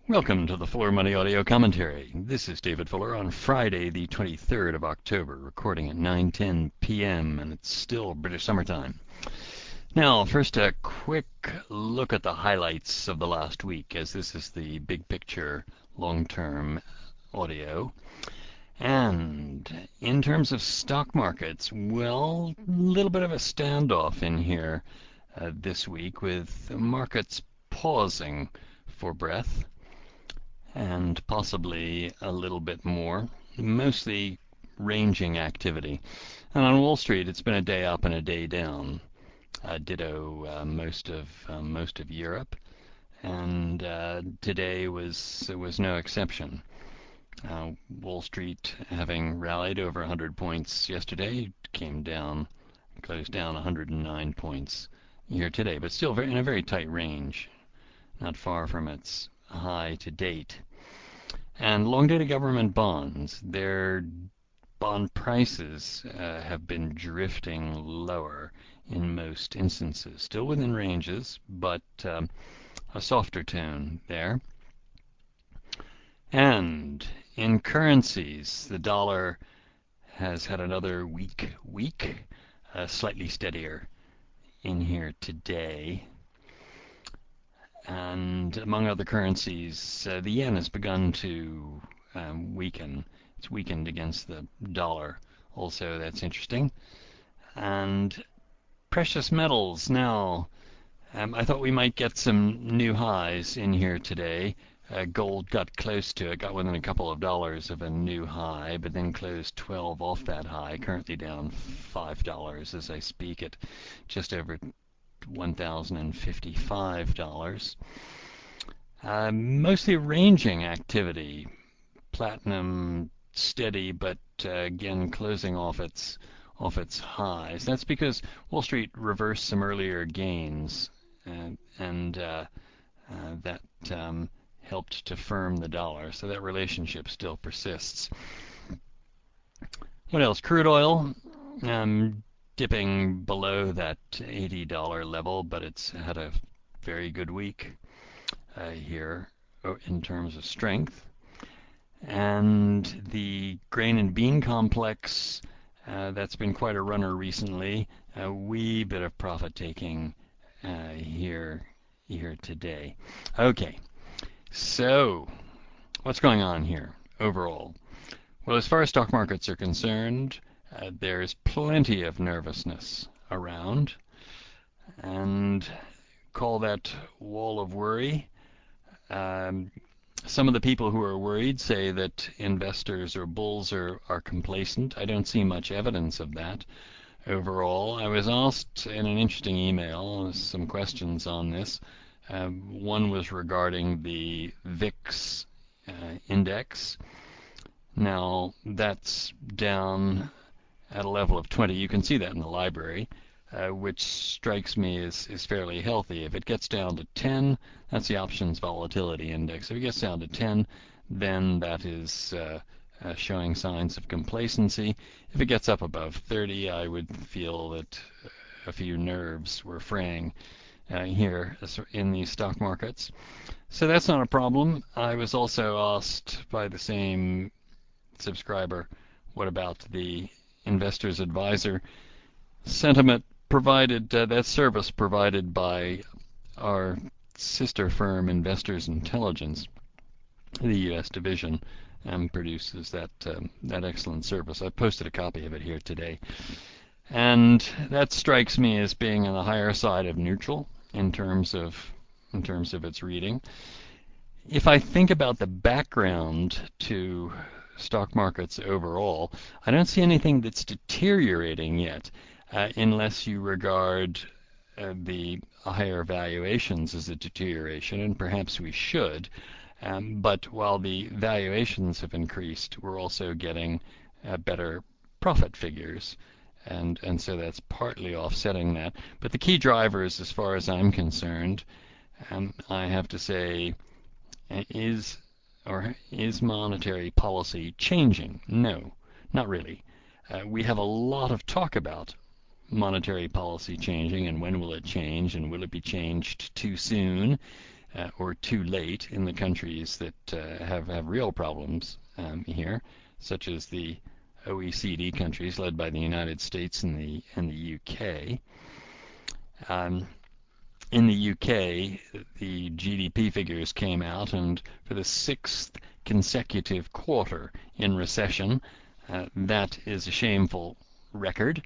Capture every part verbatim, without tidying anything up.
Welcome to the Fuller Money Audio Commentary. This is David Fuller on Friday, the twenty-third of October, recording at nine ten p m, and it's still British summertime. Now, first a quick look at the highlights of the last week, as this is the big picture long-term audio. And in terms of stock markets, well, a little bit of a standoff in here uh, this week, with markets pausing for breath and possibly a little bit more, mostly ranging activity. And on Wall Street, it's been a day up and a day down. Uh, ditto uh, most of uh, most of Europe, and uh, today was was no exception. Uh, Wall Street, having rallied over one hundred points yesterday, came down, closed down one hundred nine points here today, but still very, in a very tight range, not far from its high to date. And long-dated government bonds, their bond prices uh, have been drifting lower in most instances, still within ranges, but um, a softer tone there. And in currencies, the dollar has had another weak week, uh, slightly steadier in here today. And among other currencies, uh, the yen has begun to um, weaken. It's weakened against the dollar also, that's interesting. And precious metals now, um, I thought we might get some new highs in here today. Uh, gold got close to it, got within a couple of dollars of a new high, but then closed twelve off that high, currently down five dollars as I speak at just over one thousand fifty-five dollars. Uh, mostly ranging activity. Platinum steady, but uh, again closing off its off its highs. That's because Wall Street reversed some earlier gains, and, and uh, uh, that um, helped to firm the dollar. So that relationship still persists. What else? Crude oil. Um, dipping below that eighty dollar level, but it's had a very good week uh, here in terms of strength. And the grain and bean complex, uh, that's been quite a runner recently. A wee bit of profit taking uh, here here today. Okay, so what's going on here overall? Well, as far as stock markets are concerned, Uh, there's plenty of nervousness around, and call that wall of worry. Um, some of the people who are worried say that investors or bulls are, are complacent. I don't see much evidence of that overall. I was asked in an interesting email some questions on this. Um, one was regarding the V I X uh, index. Now, that's down at a level of twenty. You can see that in the library, uh, which strikes me as, as fairly healthy. If it gets down to ten, that's the options volatility index. If it gets down to ten, then that is uh, uh, showing signs of complacency. If it gets up above thirty, I would feel that a few nerves were fraying uh, here in these stock markets. So that's not a problem. I was also asked by the same subscriber, what about the Investor's Advisor sentiment provided, uh, that service provided by our sister firm Investors Intelligence. The U S division um, produces that um, that excellent service. I posted a copy of it here today, and that strikes me as being on the higher side of neutral in terms of in terms of its reading. If I think about the background to stock markets overall, I don't see anything that's deteriorating yet, uh, unless you regard uh, the higher valuations as a deterioration, and perhaps we should. Um, but while the valuations have increased, we're also getting uh, better profit figures, and and so that's partly offsetting that. But the key drivers, as far as I'm concerned, um, I have to say, is or is monetary policy changing? No, not really. Uh, we have a lot of talk about monetary policy changing, and when will it change, and will it be changed too soon? uh, or too late in the countries that uh, have, have real problems um, here, such as the O E C D countries led by the United States and the, and the U K. Um, in the U K, the G D P figures came out, and for the sixth consecutive quarter in recession, uh, that is a shameful record.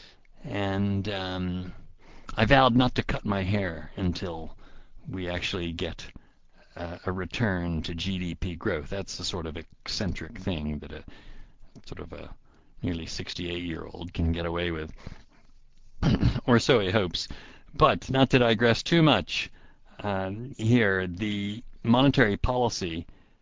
And um, I vowed not to cut my hair until we actually get uh, a return to G D P growth. That's the sort of eccentric thing that a sort of a nearly sixty-eight-year-old can get away with, or so he hopes. But not to digress too much uh, here, the monetary policy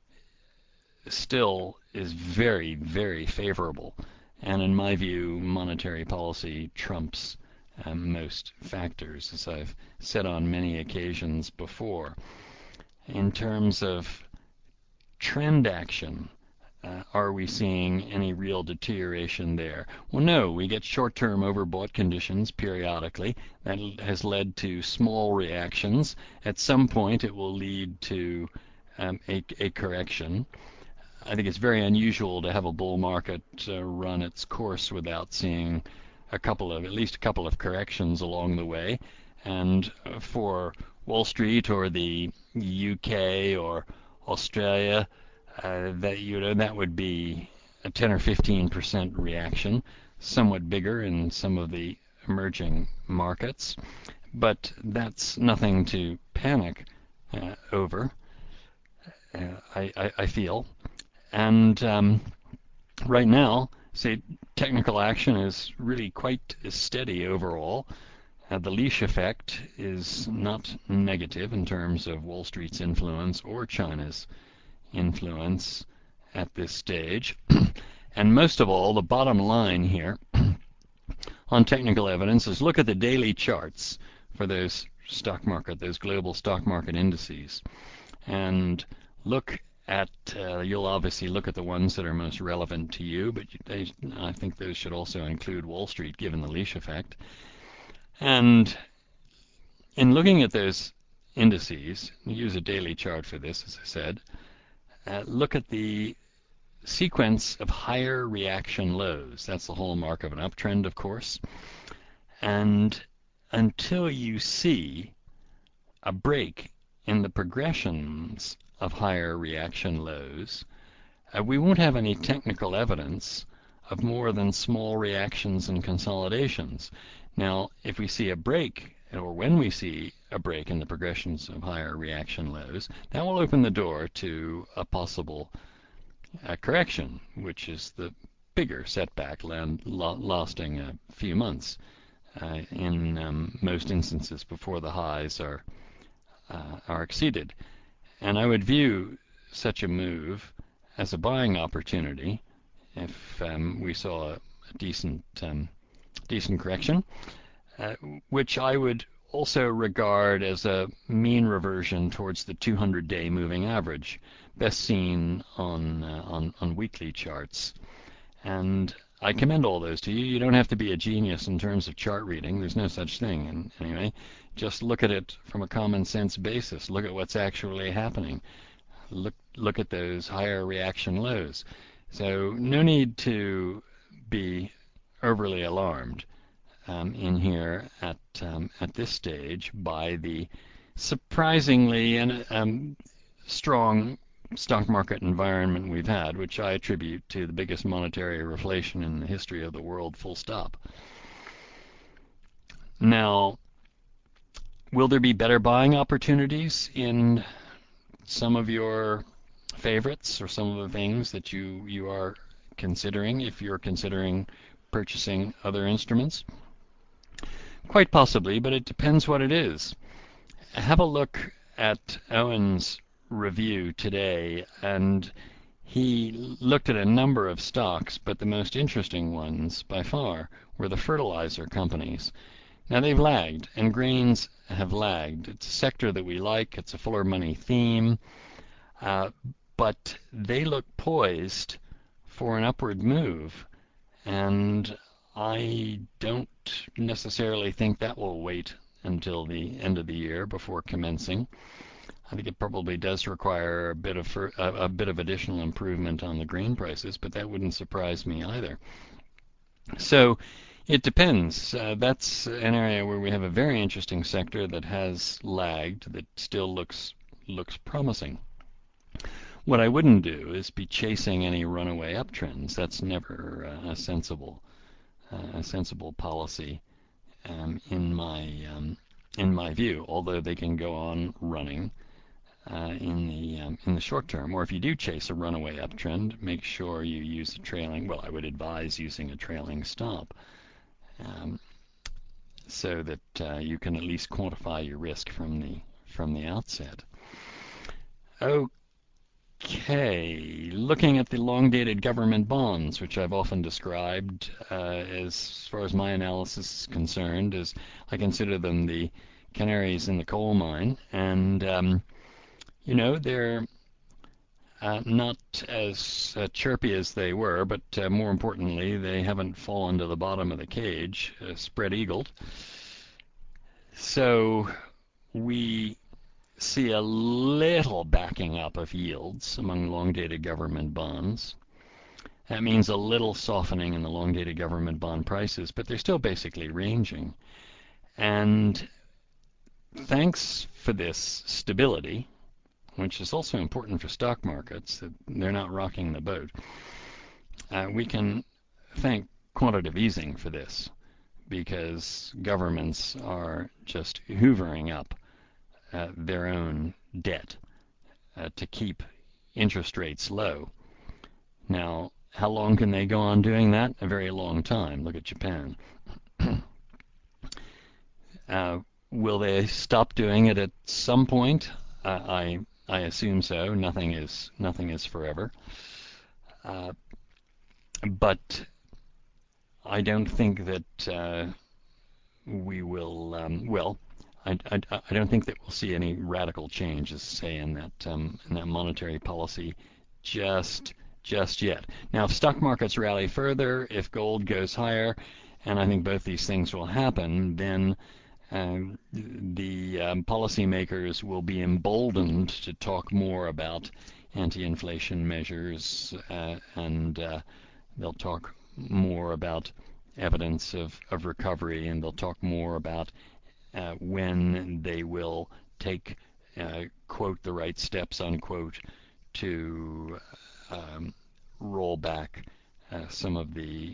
still is very, very favorable. And in my view, monetary policy trumps um, most factors, as I've said on many occasions before. In terms of trend action, uh, are we seeing any real deterioration there? Well, no, we get short-term overbought conditions periodically. That has led to small reactions. At some point, it will lead to um, a, a correction. I think it's very unusual to have a bull market uh, run its course without seeing a couple of, at least a couple of corrections along the way. And for Wall Street or the U K or Australia, uh, that you know that would be a ten or fifteen percent reaction, somewhat bigger in some of the emerging markets, but that's nothing to panic uh, over. Uh, I, I, I feel. And um, right now, say technical action is really quite steady overall. Uh, the leash effect is not negative in terms of Wall Street's influence or China's influence at this stage. And most of all, the bottom line here on technical evidence is look at the daily charts for those stock market, those global stock market indices, and look at, uh, you'll obviously look at the ones that are most relevant to you, but they, I think those should also include Wall Street given the leash effect. And in looking at those indices, use a daily chart for this, as I said, uh, look at the sequence of higher reaction lows. That's the hallmark of an uptrend, of course. And until you see a break in the progressions of higher reaction lows, uh, we won't have any technical evidence of more than small reactions and consolidations. Now, if we see a break, or when we see a break in the progressions of higher reaction lows, that will open the door to a possible uh, correction, which is the bigger setback land, lasting a few months uh, in um, most instances before the highs are uh, are exceeded. And I would view such a move as a buying opportunity if um, we saw a, a decent um, decent correction, uh, which I would also regard as a mean reversion towards the two hundred day moving average, best seen on uh, on, on weekly charts. And I commend all those to you. You don't have to be a genius in terms of chart reading. There's no such thing. And anyway, just look at it from a common sense basis. Look at what's actually happening. Look look at those higher reaction lows. So no need to be overly alarmed um, in here at um, at this stage by the surprisingly and um, strong stock market environment we've had, which I attribute to the biggest monetary reflation in the history of the world, full stop. Now, will there be better buying opportunities in some of your favorites or some of the things that you, you are considering if you're considering purchasing other instruments? Quite possibly, but it depends what it is. Have a look at Owen's review today, and he looked at a number of stocks, but the most interesting ones by far were the fertilizer companies. Now they've lagged, and grains have lagged. It's a sector that we like. It's a fuller money theme, uh, but they look poised for an upward move, and I don't necessarily think that will wait until the end of the year before commencing. I think it probably does require a bit of a, a bit of additional improvement on the grain prices, but that wouldn't surprise me either. So it depends. Uh, that's an area where we have a very interesting sector that has lagged, that still looks looks promising. What I wouldn't do is be chasing any runaway uptrends. That's never uh, a sensible uh, a sensible policy um, in my um, in my view. Although they can go on running uh, in the um, in the short term, or if you do chase a runaway uptrend, make sure you use a trailing. Well, I would advise using a trailing stop um, so that uh, you can at least quantify your risk from the from the outset. Okay, looking at the long-dated government bonds, which I've often described uh, as far as my analysis is concerned, as I consider them the canaries in the coal mine, and um, you know they're uh, not as uh, chirpy as they were, but uh, more importantly, they haven't fallen to the bottom of the cage, uh, spread-eagled. So we see a little backing up of yields among long-dated government bonds. That means a little softening in the long-dated government bond prices, but they're still basically ranging. And thanks for this stability, which is also important for stock markets, that they're not rocking the boat, uh, we can thank quantitative easing for this, because governments are just hoovering up uh, their own debt uh, to keep interest rates low. Now, how long can they go on doing that? A very long time. Look at Japan. uh, will they stop doing it at some point? Uh, I I assume so. Nothing is nothing is forever. Uh, but I don't think that uh, we will. Um, well, I, I, I don't think that we'll see any radical changes, say, in that um, in that monetary policy just just yet. Now, if stock markets rally further, if gold goes higher, and I think both these things will happen, then um, the um, policymakers will be emboldened to talk more about anti-inflation measures, uh, and uh, they'll talk more about evidence of, of recovery, and they'll talk more about uh, when they will take, uh, quote, the right steps, unquote, to um, roll back uh, some of the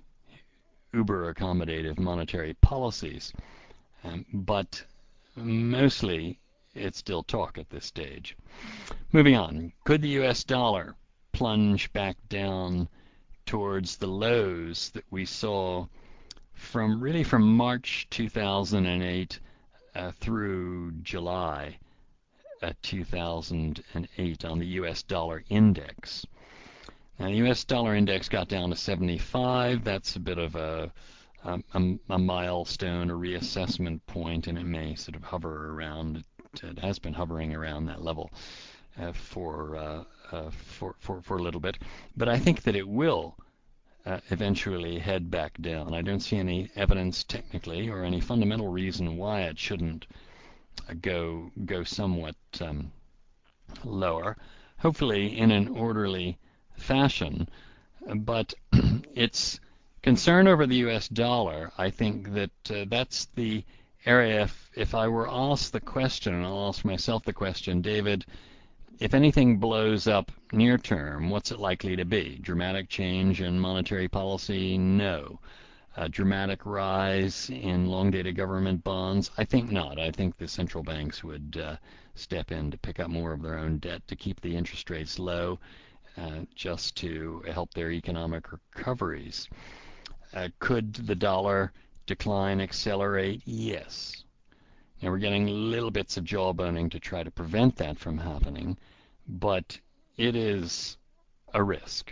uber accommodative monetary policies. Um, but mostly it's still talk at this stage. Moving on, could the U S dollar plunge back down towards the lows that we saw from really from March two thousand eight uh, through July uh, two thousand eight on the U S dollar index? Now, the U S dollar index got down to seventy-five. That's a bit of a, a, a milestone, a reassessment point, and it may sort of hover around. It has been hovering around that level uh, for, uh, uh, for for for a little bit. But I think that it will uh, eventually head back down. I don't see any evidence technically or any fundamental reason why it shouldn't uh, go go somewhat um, lower. Hopefully in an orderly fashion, but it's concern over the U S dollar. I think that uh, that's the area. If, if I were asked the question, and I'll ask myself the question, David, if anything blows up near term, what's it likely to be? Dramatic change in monetary policy? No. A dramatic rise in long-dated government bonds? I think not. I think the central banks would uh, step in to pick up more of their own debt to keep the interest rates low, uh, just to help their economic recoveries. Uh, could the dollar decline accelerate? Yes. Now we're getting little bits of jawboning to try to prevent that from happening, but it is a risk.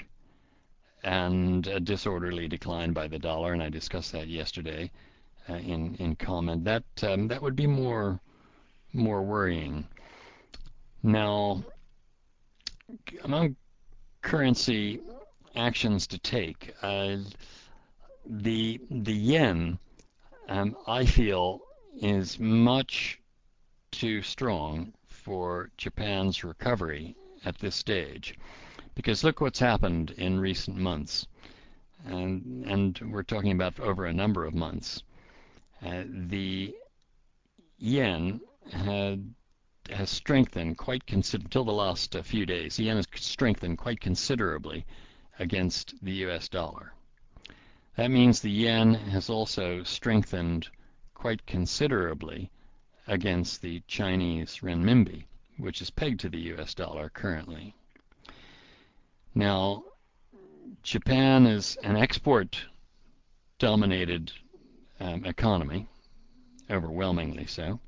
And a disorderly decline by the dollar, and I discussed that yesterday uh, in in comment. That um, that would be more more worrying. Now, among currency actions to take, uh, the the yen, um, I feel, is much too strong for Japan's recovery at this stage. Because look what's happened in recent months. And, and we're talking about over a number of months. Uh, the yen had has strengthened quite considerably until the last uh, few days. The yen has strengthened quite considerably against the U S dollar. That means the yen has also strengthened quite considerably against the Chinese renminbi, which is pegged to the U S dollar currently. Now, Japan is an export-dominated um, economy, overwhelmingly so,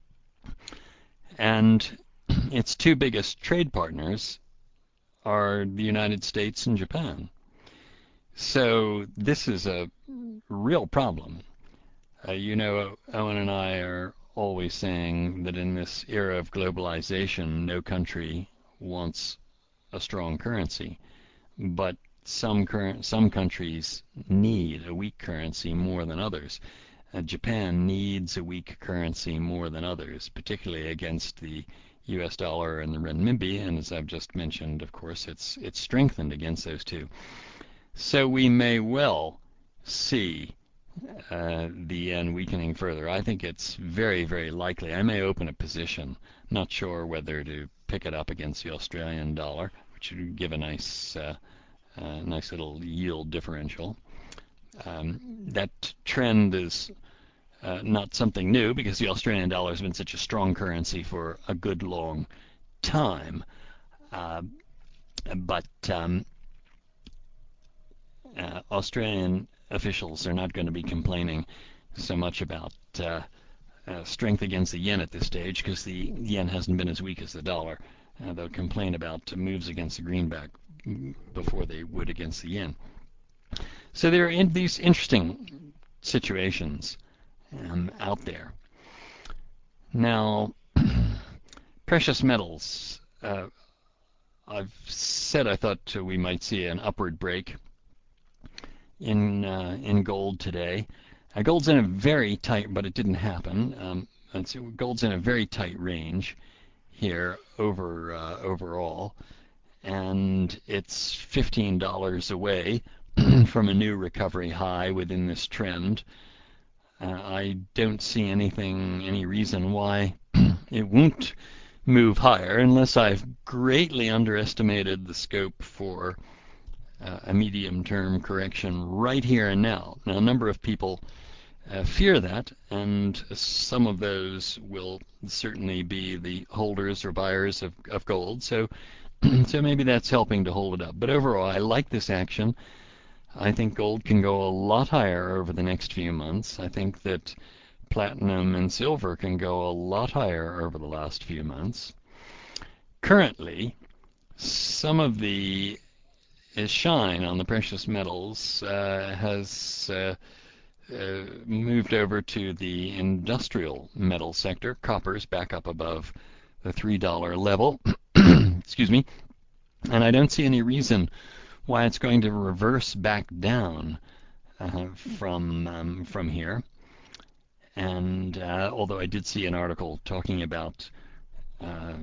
and its two biggest trade partners are the United States and Japan. So this is a real problem. Uh, you know, Owen and I are always saying that in this era of globalization, no country wants a strong currency, but some current some countries need a weak currency more than others. Uh, Japan needs a weak currency more than others, particularly against the U S dollar and the renminbi, and as I've just mentioned, of course, it's it's strengthened against those two. So we may well see uh, the yen weakening further. I think it's very, very likely. I may open a position, not sure whether to pick it up against the Australian dollar, which would give a nice, uh, uh, nice little yield differential. Um, that trend is uh, not something new because the Australian dollar has been such a strong currency for a good long time. Uh, but um, uh, Australian officials are not going to be complaining so much about uh, uh, strength against the yen at this stage because the yen hasn't been as weak as the dollar. Uh, they'll complain about moves against the greenback before they would against the yen. So there are in these interesting situations um, out there. Now, precious metals. Uh, I've said I thought we might see an upward break in uh, in gold today. Uh, gold's in a very tight, but it didn't happen. Um, it's, gold's in a very tight range here over uh, overall, and it's fifteen dollars away from a new recovery high within this trend. Uh, I don't see anything, any reason why it won't move higher unless I've greatly underestimated the scope for uh, a medium-term correction right here and now. Now, a number of people uh, fear that, and some of those will certainly be the holders or buyers of, of gold. So, so maybe that's helping to hold it up. But overall, I like this action. I think gold can go a lot higher over the next few months. I think that platinum and silver can go a lot higher over the last few months. Currently, some of the shine on the precious metals uh, has uh, uh, moved over to the industrial metal sector. Copper's back up above the three dollar level. Excuse me. And I don't see any reason why it's going to reverse back down uh, from um, from here. And uh, although I did see an article talking about uh,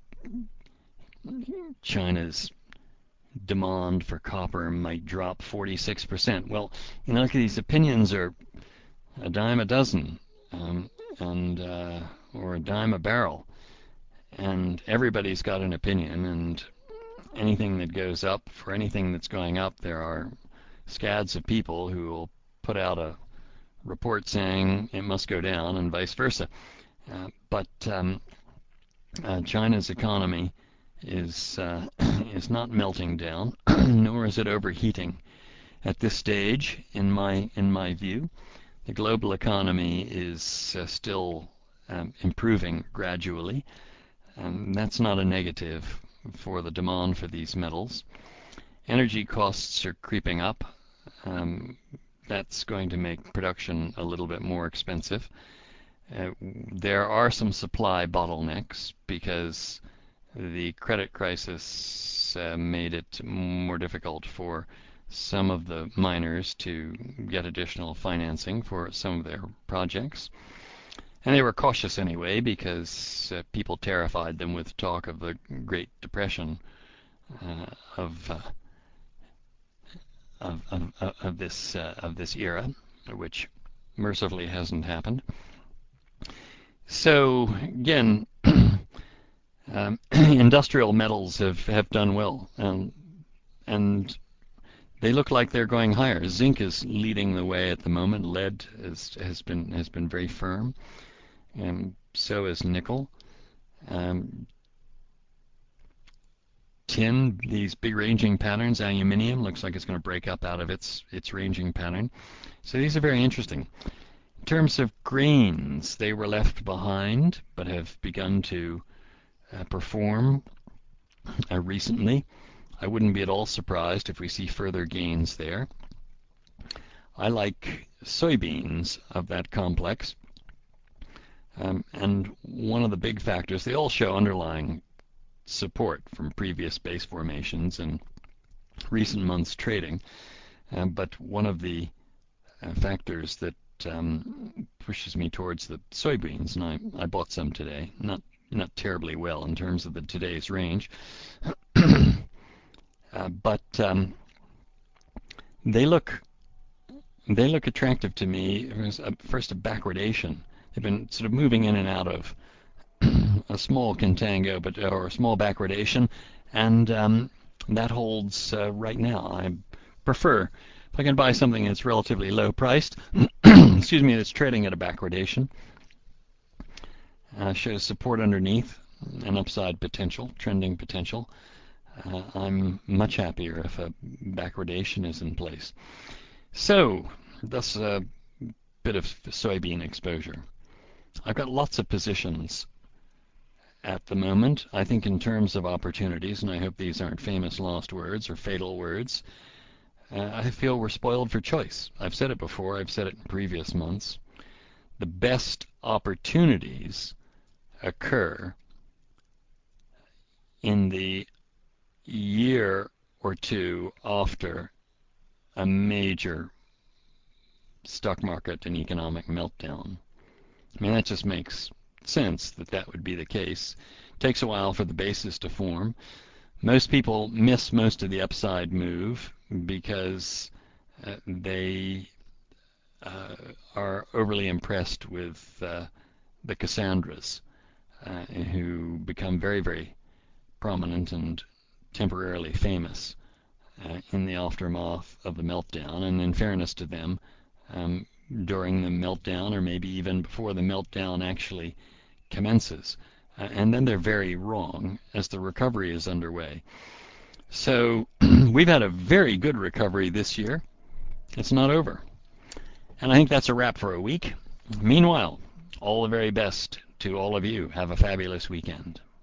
China's demand for copper might drop forty-six percent. Well, you know, look, these opinions are a dime a dozen, um, and uh, or a dime a barrel, and everybody's got an opinion, and anything that goes up, for anything that's going up, there are scads of people who will put out a report saying it must go down and vice versa. Uh, but um, uh, China's economy is uh, is not melting down, nor is it overheating at this stage. In my in my view, the global economy is uh, still um, improving gradually, and that's not a negative for the demand for these metals. Energy costs are creeping up. Um, that's going to make production a little bit more expensive. Uh, there are some supply bottlenecks because the credit crisis uh, made it more difficult for some of the miners to get additional financing for some of their projects. And they were cautious anyway because uh, people terrified them with talk of the Great Depression uh, of, uh, of, of of this uh, of this era, which mercifully hasn't happened. So again, um, industrial metals have, have done well, and and they look like they're going higher. Zinc is leading the way at the moment. Lead is, has been has been very firm, and so is nickel. Um, tin, these big ranging patterns. Aluminium looks like it's going to break up out of its its ranging pattern. So these are very interesting. In terms of grains, they were left behind, but have begun to uh, perform uh, recently. I wouldn't be at all surprised if we see further gains there. I like soybeans of that complex. Um, and one of the big factors, they all show underlying support from previous base formations and recent months trading. Um, but one of the uh, factors that um, pushes me towards the soybeans, and I, I bought some today, not not terribly well in terms of the today's range, uh, but um, they look they look attractive to me. First, a backwardation. They've been sort of moving in and out of a small contango, but or a small backwardation, and um, that holds uh, right now. I prefer if I can buy something that's relatively low priced, excuse me, that's trading at a backwardation, uh, shows support underneath, and upside potential, trending potential. Uh, I'm much happier if a backwardation is in place. So that's a bit of soybean exposure. I've got lots of positions at the moment. I think in terms of opportunities, and I hope these aren't famous lost words or fatal words, uh, I feel we're spoiled for choice. I've said it before, I've said it in previous months. The best opportunities occur in the year or two after a major stock market and economic meltdown. I mean, that just makes sense that that would be the case. It takes a while for the basis to form. Most people miss most of the upside move because uh, they uh, are overly impressed with uh, the Cassandras, uh, who become very, very prominent and temporarily famous uh, in the aftermath of the meltdown. And in fairness to them, um, during the meltdown, or maybe even before the meltdown actually commences. Uh, and then they're very wrong as the recovery is underway. So we've had a very good recovery this year. It's not over. And I think that's a wrap for a week. Meanwhile, all the very best to all of you. Have a fabulous weekend.